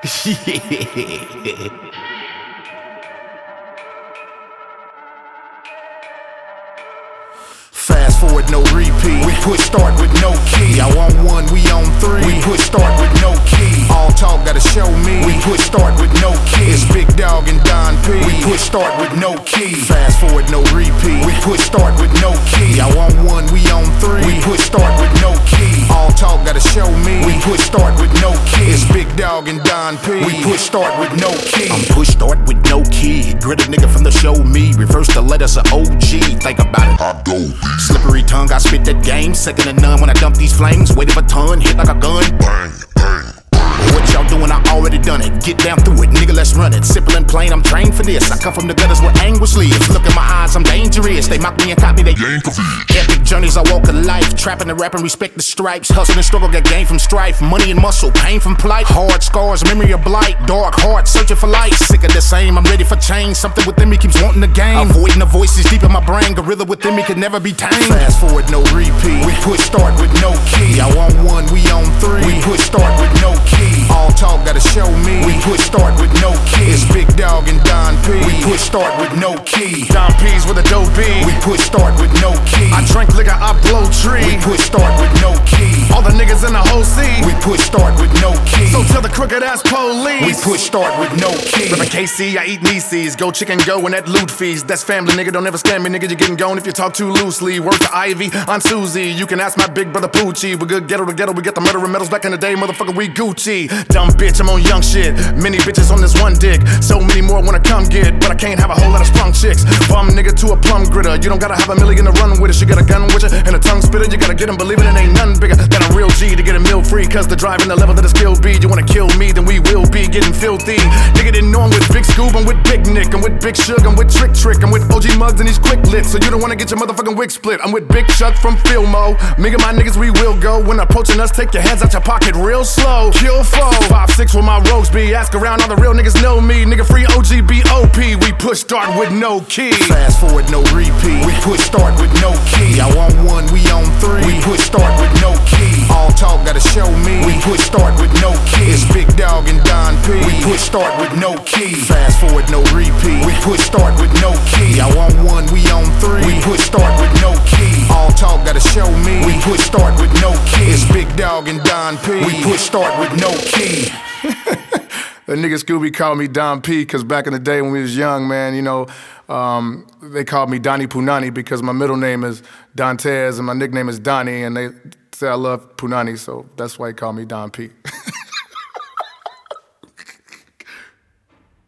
Yeah. Fast forward, no repeat. We push start with no key. Y'all on one, we on three. We push start with no key. All talk gotta show me. We push start with no key. It's Big Dog and Don P. We push start with no key. Fast forward, no repeat. We push start with no key. Y'all on one, we on three. We push start with no key. All talk gotta show me. We push start with no key. It's Big Dog and Don P. We push start with no key. I'm push start with no key. Gritty nigga from the show me. Reverse the letters of OG. Think about it. I go. Slippery tongue, I spit that game. Second to none when I dump these flames. Weight of a ton, hit like a gun. Bang, bang. What y'all doing, I already done it. Get down through it, nigga, let's run it. Simple and plain, I'm trained for this. I come from the gutters where anguish lives. Look in my eyes, I'm dangerous. They mock me and copy, they yank of it. Epic journeys, I walk a life. Trapping and rapping, respect the stripes. Hustle and struggle, get gain from strife. Money and muscle, pain from plight. Hard scars, memory of blight. Dark heart, searching for light. Sick of the same, I'm ready for change. Something within me keeps wanting the game. Avoiding the voices deep in my brain. Gorilla within me can never be tamed. Fast forward, no repeat. We push start with no key. Y'all on one, we on three. We push start with no key. All talk gotta show me. We push start with no key. It's Big Dog and Don P. We push start with no key. Don P's with a dope B. We push start with no key. I drink liquor, I blow tree. We push start with no key. All the niggas in the whole scene. We push start with no key. So tell the crooked ass police. We push start with no key. Living KC, I eat Nieces. Go chicken, go and that loot feast. That's family, nigga. Don't ever stand me, nigga. You're getting gone if you talk too loosely. Word to Ivy, on Susie. You can ask my big brother Poochie. We're good ghetto to ghetto. We get the murder and medals back in the day, motherfucker. We Gucci. Dumb bitch, I'm on young shit. Many bitches on this one dick. So many more wanna come get, but I can't have a whole lot of sprung chicks. Bum nigga to a plum gritter. You don't gotta have a million to run with it. You got a gun with you and a tongue spitter. You gotta get them believing it ain't nothing bigger than a real G to get a meal free. Cause the drive and the level that the skill be. You wanna kill me, then we will be getting filthy. Nigga didn't know I'm with Big Scoob, I'm with Big Nick, I'm with Big Suge, I'm with Trick Trick, I'm with OG Muggs and these quick licks. So you don't wanna get your motherfucking wig split. I'm with Big Chuck from Filmo. Me and my niggas, we will go. When approaching us, take your hands out your pocket real slow. Kill foe. 5'6" where my rogues be. Ask around, all the real niggas know me. Nigga free OGBOP. We push start with no key. Fast forward, no repeat. We push start with no key. Y'all on one, we on three. We push start with no key. All talk gotta show me. We push start with no key. It's Big Dog and Don P. We push start with no key. Fast forward, no repeat. We push start with no key. Y'all on one, we on three. We push start with no key. All talk gotta show me. We push start with no key. It's Big Dog and Don P. We push start with no key. The nigga Scooby called me Don P because back in the day when we was young, man, you know, they called me Donnie Punani because my middle name is Dantes and my nickname is Donnie, and they say I love Punani, so that's why he called me Don P.